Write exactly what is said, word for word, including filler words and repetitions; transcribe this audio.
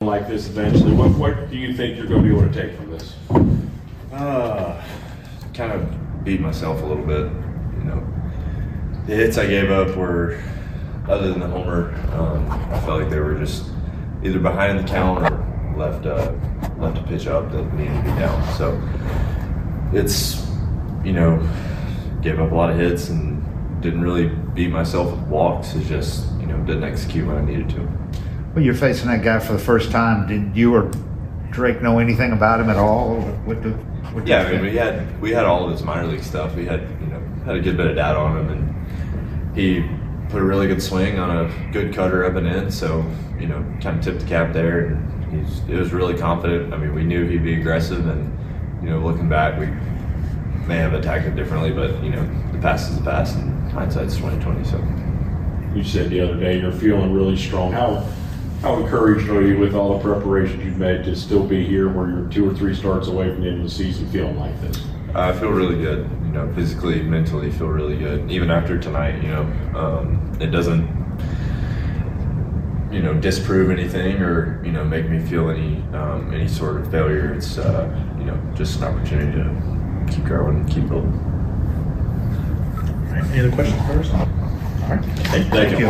like this eventually, what, what do you think you're going to be able to take from this? Uh, kind of beat myself a little bit. You know, the hits I gave up were, other than the homer, um, I felt like they were just either behind the count or left uh, left a pitch up that needed to be down. So it's, you know, gave up a lot of hits and didn't really beat myself with walks. It's just, you know, didn't execute when I needed to. Well, you're facing that guy for the first time. Did you or Drake know anything about him at all? What do, what Yeah, I mean, we had we had all of his minor league stuff. We had, you know, had a good bit of data on him, and he put a really good swing on a good cutter up and in. So, you know, kind of tipped the cap there. And he's it was really confident. I mean, we knew he'd be aggressive, and you know, looking back, we may have attacked it differently, but you know, the past is the past, and hindsight's twenty twenty. So, You said the other day you're feeling really strong. How how encouraged are you with all the preparations you've made to still be here where you're two or three starts away from the end of the season feeling like this? I feel really good. You know, physically, mentally, feel really good. Even after tonight, you know, um, it doesn't, you know, disprove anything or you know make me feel any um, any sort of failure. It's uh, you know just an opportunity to keep growing and keep building. All right, any other questions first? All right, thank, Thank you.